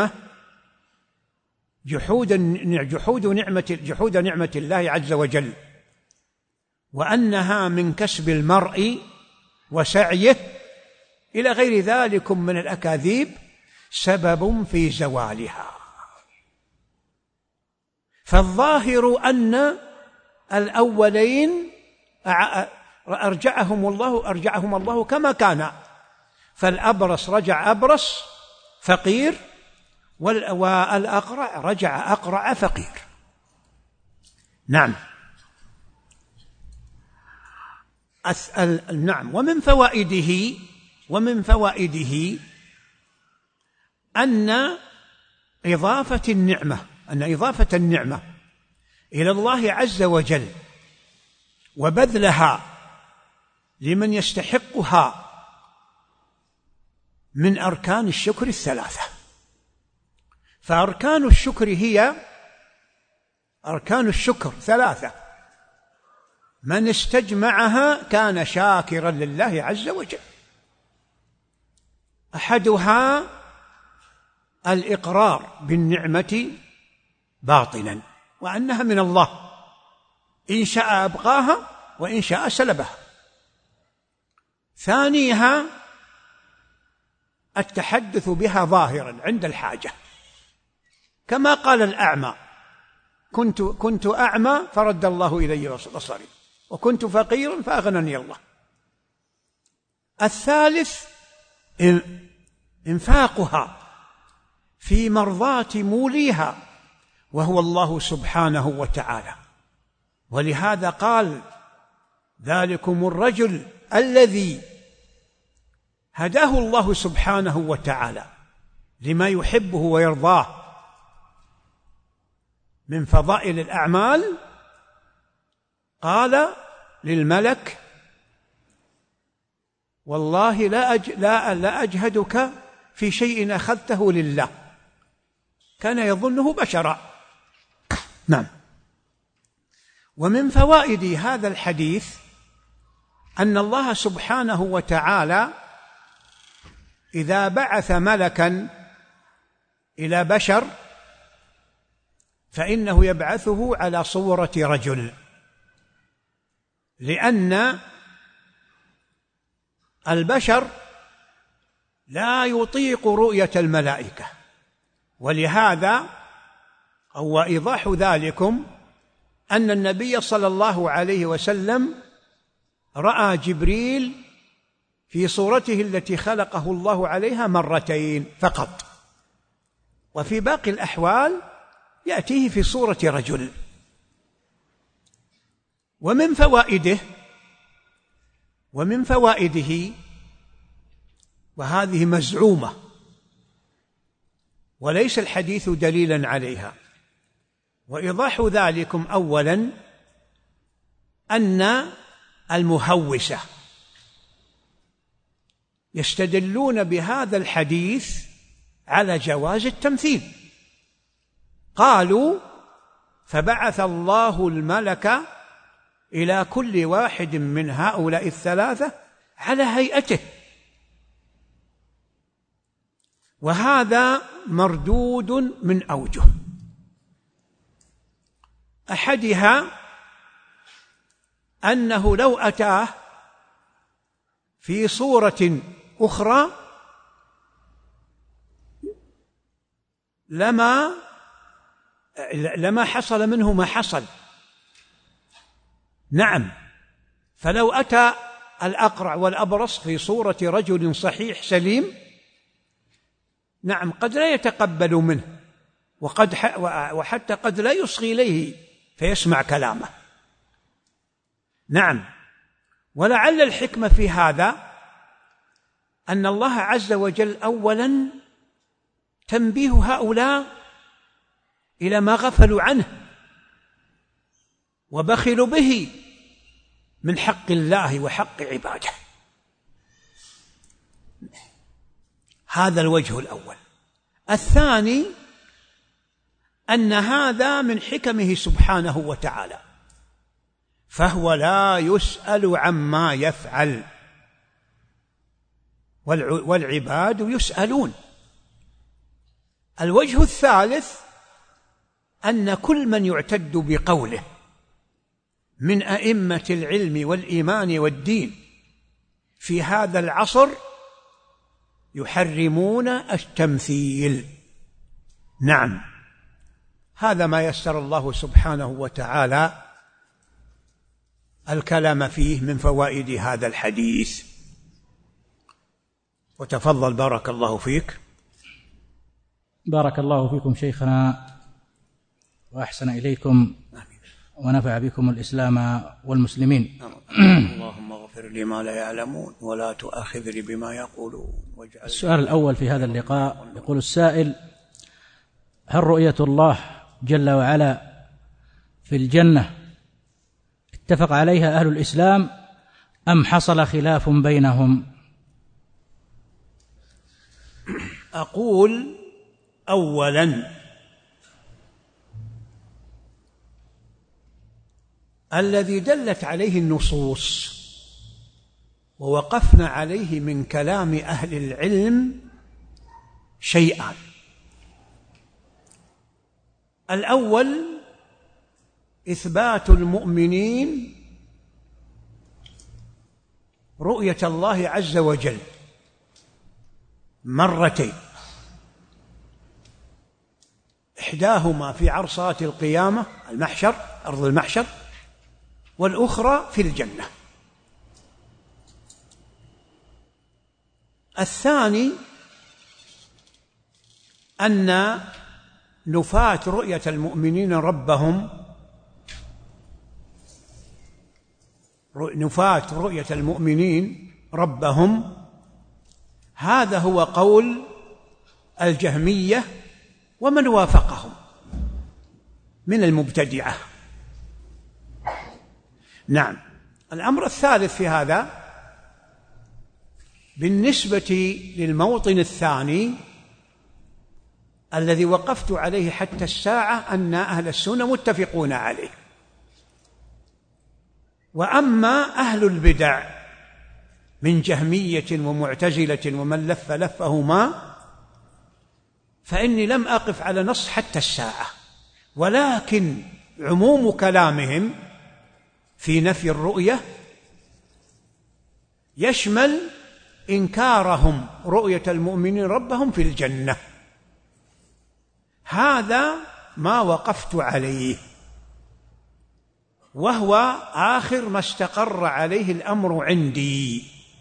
نعمة الله عز وجل، وأنها من كسب المرء وسعيه إلى غير ذلك من الأكاذيب، سبب في زوالها. فالظاهر أن الأولين أرجعهم الله كما كان، فالأبرص رجع أبرص فقير، والأقرع رجع أقرع فقير. نعم. نعم. ومن فوائده أن إضافة النعمة إلى الله عز وجل وبذلها لمن يستحقها من أركان الشكر الثلاثة. فأركان الشكر ثلاثة، من استجمعها كان شاكرا لله عز وجل. أحدها الإقرار بالنعمة باطنا، وأنها من الله، إن شاء أبقاها وإن شاء سلبها. ثانيها التحدث بها ظاهرا عند الحاجة، كما قال الأعمى: كنت أعمى فرد الله إلي بصري، وكنت فقيرا فأغنني الله. الثالث إنفاقها في مرضاة موليها، وهو الله سبحانه وتعالى. ولهذا قال: ذلكم الرجل الذي هداه الله سبحانه وتعالى لما يحبه ويرضاه من فضائل الأعمال. قال للملك: والله لا أجهدك في شيء أخذته لله. كان يظنه بشرا. نعم. ومن فوائد هذا الحديث أن الله سبحانه وتعالى إذا بعث ملكا إلى بشر فإنه يبعثه على صورة رجل، لأن البشر لا يطيق رؤية الملائكة. ولهذا أو إيضاح ذلكم أن النبي صلى الله عليه وسلم رأى جبريل في صورته التي خلقه الله عليها مرتين فقط، وفي باقي الأحوال يأتيه في صورة رجل. ومن فوائده وهذه مزعومة وليس الحديث دليلا عليها، وإيضاح ذلكم أولا أن المهوسة يستدلون بهذا الحديث على جواز التمثيل. قالوا: فبعث الله الملك إلى كل واحد من هؤلاء الثلاثة على هيئته، وهذا مردود من أوجه. أحدها أنه لو أتاه في صورة أخرى لما حصل منه ما حصل. نعم. فلو أتى الأقرع والأبرص في صورة رجل صحيح سليم، نعم، قد لا يتقبل منه، وحتى قد لا يصغي إليه فيسمع كلامه. نعم. ولعل الحكمة في هذا أن الله عز وجل أولا تنبيه هؤلاء إلى ما غفلوا عنه وبخلوا به من حق الله وحق عباده. هذا الوجه الأول. الثاني أن هذا من حكمه سبحانه وتعالى، فهو لا يسأل عما يفعل والعباد يسألون. الوجه الثالث أن كل من يعتد بقوله من أئمة العلم والإيمان والدين في هذا العصر يحرمون التمثيل. نعم، هذا ما يسر الله سبحانه وتعالى الكلام فيه من فوائد هذا الحديث. وتفضل بارك الله فيك. بارك الله فيكم شيخنا وأحسن إليكم ونفع بكم الإسلام والمسلمين. اللهم اغفر لي ما لا يعلمون ولا تؤاخذني بما يقولون. السؤال الأول في هذا اللقاء، يقول السائل: هل رؤية الله جل وعلا في الجنة اتفق عليها أهل الإسلام أم حصل خلاف بينهم؟ أقول أولا الذي دلت عليه النصوص ووقفنا عليه من كلام أهل العلم شيئان. الأول إثبات المؤمنين رؤية الله عز وجل مرتين، إحداهما في عرصات القيامة المحشر أرض المحشر، والأخرى في الجنة. الثاني أن نفاة رؤية المؤمنين ربهم، نفاة رؤية المؤمنين ربهم، هذا هو قول الجهمية ومن وافقهم من المبتدعة. نعم. الأمر الثالث في هذا بالنسبة للموطن الثاني الذي وقفت عليه حتى الساعة أن أهل السنة متفقون عليه. وأما أهل البدع من جهمية ومعتزلة ومن لف لفهما فإني لم أقف على نص حتى الساعة، ولكن عموم كلامهم في نفي الرؤية يشمل إنكارهم رؤية المؤمنين ربهم في الجنة. هذا ما وقفت عليه، وهو آخر ما استقر عليه الأمر عندي.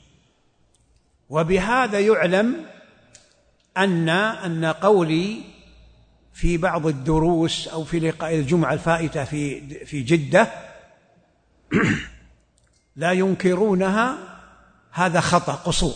وبهذا يعلم أن قولي في بعض الدروس أو في لقاء الجمعة الفائتة في جدة لا ينكرونها، هذا خطأ قصور،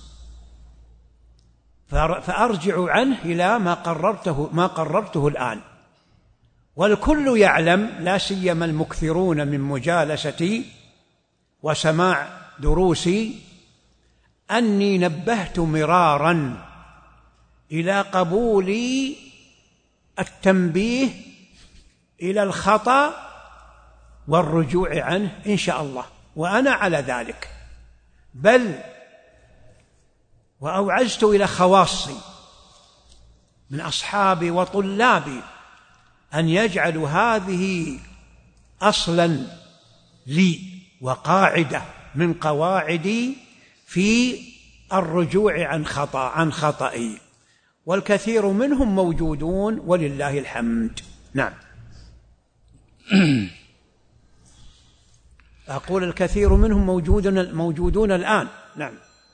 فأرجع عنه إلى ما قررته الآن. والكل يعلم، لا سيما المكثرون من مجالستي وسماع دروسي، أني نبهت مرارا إلى قبول التنبيه إلى الخطأ والرجوع عنه إن شاء الله، وأنا على ذلك. بل وأوعزت إلى خواصي من أصحابي وطلابي أن يجعلوا هذه أصلا لي وقاعدة من قواعدي في الرجوع عن خطئي، والكثير منهم موجودون ولله الحمد. نعم. أقول الكثير منهم موجودون الآن. نعم.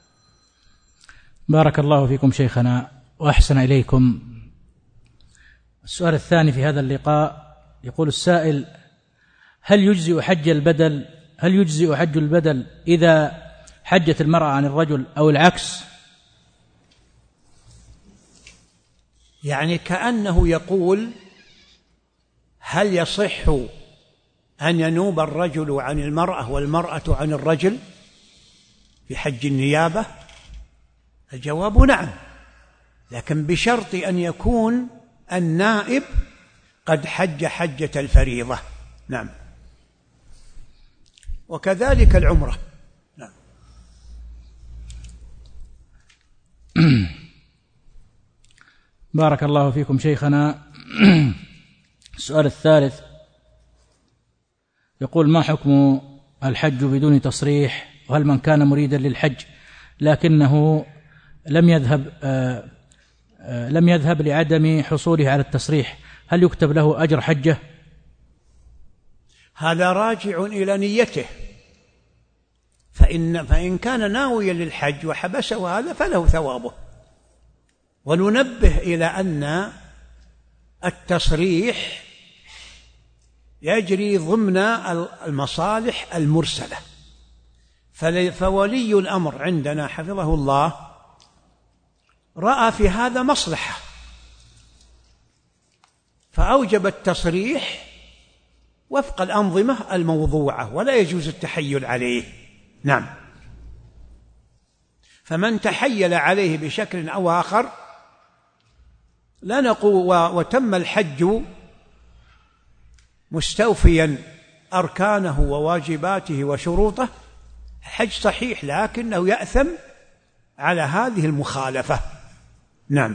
بارك الله فيكم شيخنا وأحسن إليكم. السؤال الثاني في هذا اللقاء، يقول السائل: هل يجزئ حج البدل إذا حجت المرأة عن الرجل أو العكس؟ يعني كأنه يقول: هل يصح أن ينوب الرجل عن المرأة والمرأة عن الرجل في حج النيابة؟ الجواب نعم، لكن بشرط أن يكون النائب قد حج حجة الفريضة. نعم. وكذلك العمرة. نعم. بارك الله فيكم شيخنا. السؤال الثالث يقول: ما حكم الحج بدون تصريح؟ وهل من كان مريدا للحج لكنه لم يذهب لعدم حصوله على التصريح، هل يكتب له أجر حجة؟ هذا راجع إلى نيته، فإن كان ناويا للحج وحبسه هذا فله ثوابه. وننبه إلى أن التصريح يجري ضمن المصالح المرسلة، فولي الأمر عندنا حفظه الله رأى في هذا مصلحة فأوجب التصريح وفق الأنظمة الموضوعة، ولا يجوز التحيل عليه. نعم. فمن تحيل عليه بشكل أو آخر لا نقول وتم الحج مستوفيا أركانه وواجباته وشروطه، الحج صحيح لكنه يأثم على هذه المخالفة. نعم.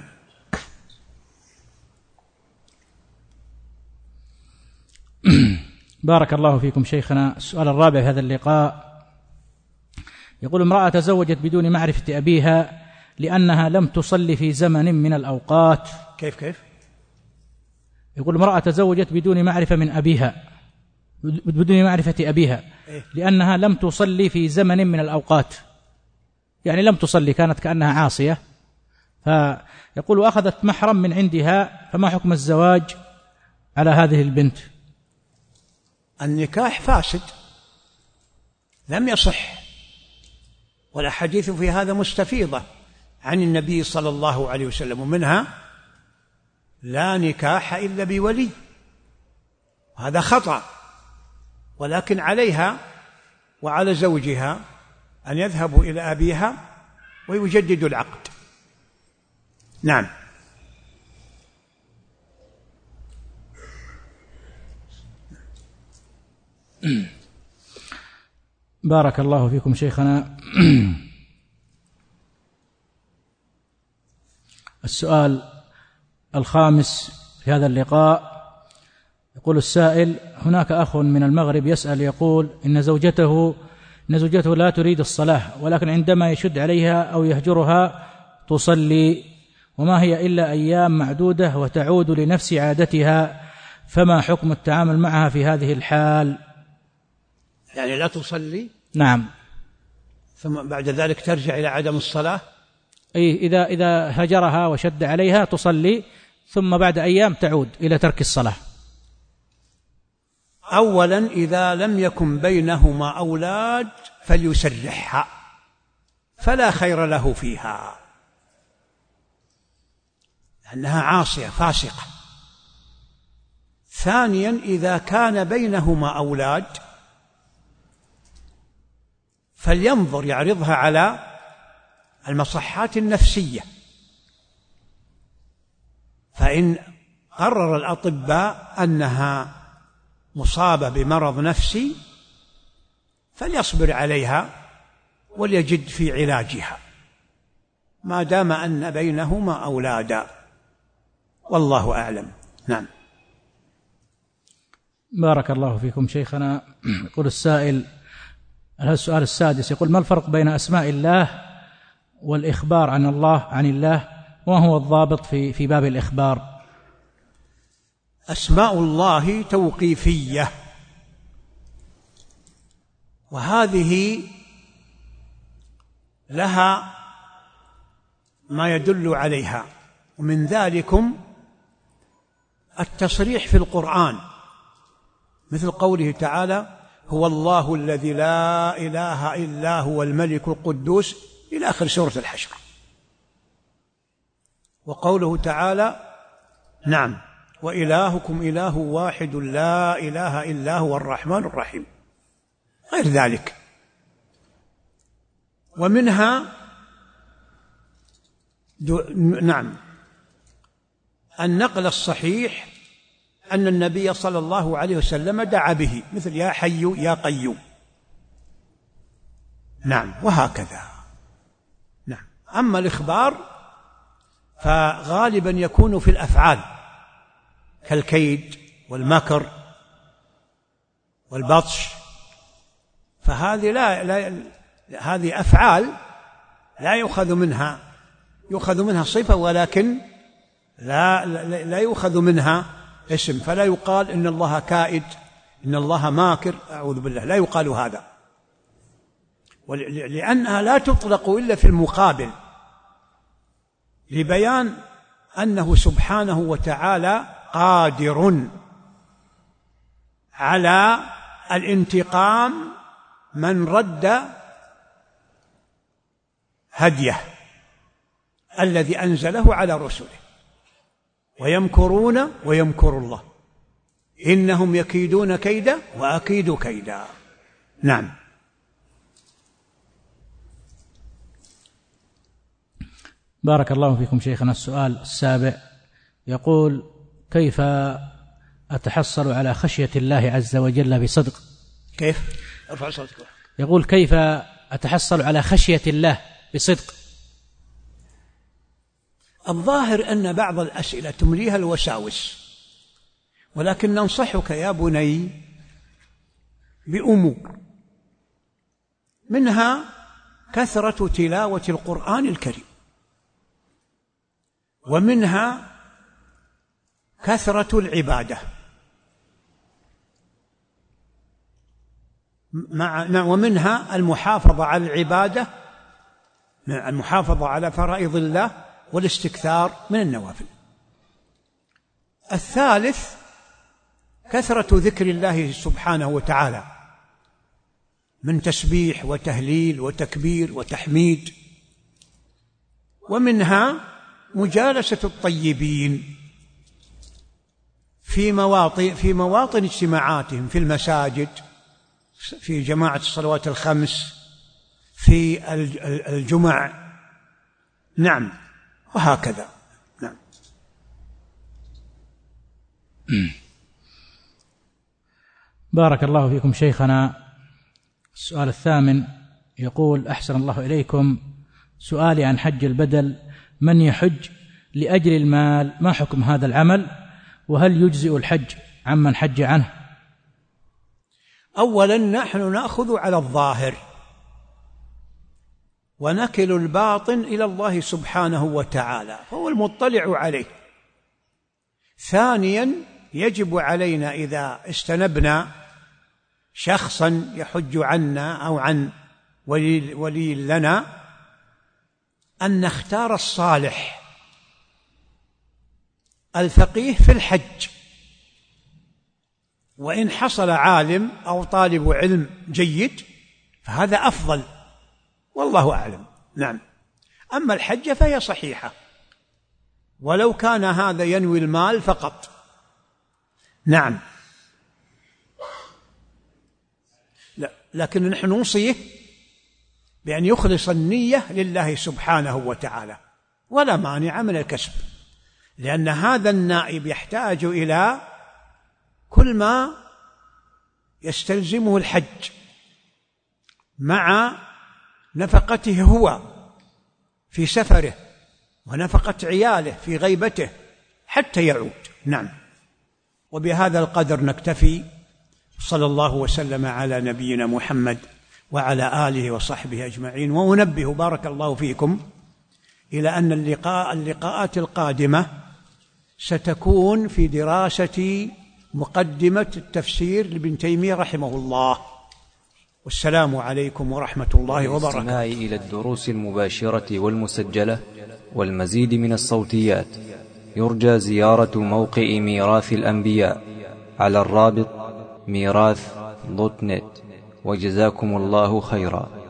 بارك الله فيكم شيخنا. السؤال الرابع في هذا اللقاء يقول: امرأة تزوجت بدون معرفة أبيها لأنها لم تصلي في زمن من الأوقات. كيف؟ يقول: امرأة تزوجت بدون معرفة من أبيها، بدون معرفة أبيها لأنها لم تصلي في زمن من الأوقات، يعني لم تصلي، كانت كأنها عاصية. فيقول: أخذت محرم من عندها، فما حكم الزواج على هذه البنت؟ النكاح فاسد لم يصح، والأحاديث في هذا مستفيضة عن النبي صلى الله عليه وسلم، ومنها: لا نكاح إلا بولي. هذا خطأ، ولكن عليها وعلى زوجها أن يذهبوا إلى أبيها ويجددوا العقد. نعم. بارك الله فيكم شيخنا. السؤال الخامس في هذا اللقاء يقول السائل: هناك أخ من المغرب يسأل يقول إن زوجته لا تريد الصلاة، ولكن عندما يشد عليها أو يهجرها تصلي، وما هي إلا أيام معدودة وتعود لنفس عادتها، فما حكم التعامل معها في هذه الحال؟ يعني لا تصلي؟ نعم. ثم بعد ذلك ترجع إلى عدم الصلاة؟ إذا هجرها وشد عليها تصلي، ثم بعد أيام تعود إلى ترك الصلاة. أولا إذا لم يكن بينهما أولاد فليسرحها، فلا خير له فيها لأنها عاصية فاسقة. ثانيا إذا كان بينهما أولاد فلينظر يعرضها على المصحات النفسية، فإن قرر الأطباء أنها مصابة بمرض نفسي فليصبر عليها وليجد في علاجها ما دام أن بينهما أولادا، والله أعلم. نعم. بارك الله فيكم شيخنا. يقول السائل: السؤال السادس يقول: ما الفرق بين أسماء الله والإخبار عن الله، وما هو الضابط في باب الإخبار؟ أسماء الله توقيفية، وهذه لها ما يدل عليها، ومن ذلكم التصريح في القرآن، مثل قوله تعالى: هو الله الذي لا إله إلا هو الملك القدوس، إلى آخر سورة الحشر. وقوله تعالى: نعم. وإلهكم إله واحد لا إله إلا هو الرحمن الرحيم، غير ذلك. ومنها نعم النقل الصحيح أن النبي صلى الله عليه وسلم دعا به، مثل يا حي يا قيوم. نعم، وهكذا. نعم. أما الإخبار فغالبا يكون في الأفعال كالكيد والمكر والبطش، فهذه هذه أفعال لا يؤخذ منها صفة، ولكن لا يؤخذ منها اسم، فلا يقال إن الله كائد، إن الله ماكر، أعوذ بالله، لا يقال هذا، لأنها لا تطلق إلا في المقابل، لبيان أنه سبحانه وتعالى قادر على الانتقام من رد هديه الذي أنزله على رسله، ويمكرون ويمكر الله، إنهم يكيدون كيدا وأكيد كيدا. نعم. بارك الله فيكم شيخنا. السؤال السابع يقول: كيف أتحصل على خشية الله عز وجل بصدق؟ كيف؟ ارفع صوتك. يقول: كيف أتحصل على خشية الله بصدق؟ الظاهر أن بعض الأسئلة تمليها الوساوس، ولكن ننصحك يا بني بأمور، منها كثرة تلاوة القرآن الكريم، ومنها كثرة العبادة، ومنها المحافظة على العبادة، المحافظة على فرائض الله، والاستكثار من النوافل. الثالث كثرة ذكر الله سبحانه وتعالى من تسبيح وتهليل وتكبير وتحميد، ومنها مجالسة الطيبين في مواطن اجتماعاتهم، في المساجد، في جماعة الصلوات الخمس، في الجمع. نعم، وهكذا. نعم. بارك الله فيكم شيخنا. السؤال الثامن يقول: أحسن الله إليكم، سؤالي عن حج البدل، من يحج لأجل المال، ما حكم هذا العمل، وهل يجزئ الحج عمن حج عنه؟ أولا نحن نأخذ على الظاهر ونكل الباطن إلى الله سبحانه وتعالى، هو المطلع عليه. ثانيا يجب علينا إذا استنبنا شخصا يحج عنا أو عن ولي لنا أن نختار الصالح الفقيه في الحج، وإن حصل عالم أو طالب علم جيد فهذا أفضل، والله أعلم. نعم. أما الحجة فهي صحيحة، ولو كان هذا ينوي المال فقط. نعم. لكن نحن نوصيه بأن يخلص النية لله سبحانه وتعالى، ولا مانع من الكسب، لأن هذا النائب يحتاج إلى كل ما يستلزمه الحج مع نفقته هو في سفره، ونفقة عياله في غيبته حتى يعود. نعم. وبهذا القدر نكتفي، صلى الله وسلم على نبينا محمد وعلى آله وصحبه أجمعين. وأنبه بارك الله فيكم إلى أن اللقاءات القادمة ستكون في دراسة مقدمة التفسير لابن تيمية رحمه الله. والسلام عليكم ورحمة الله وبركاته. الاستماع إلى الدروس المباشرة والمسجلة والمزيد من الصوتيات يرجى زيارة موقع ميراث الأنبياء على الرابط ميراث.net. وجزاكم الله خيرا.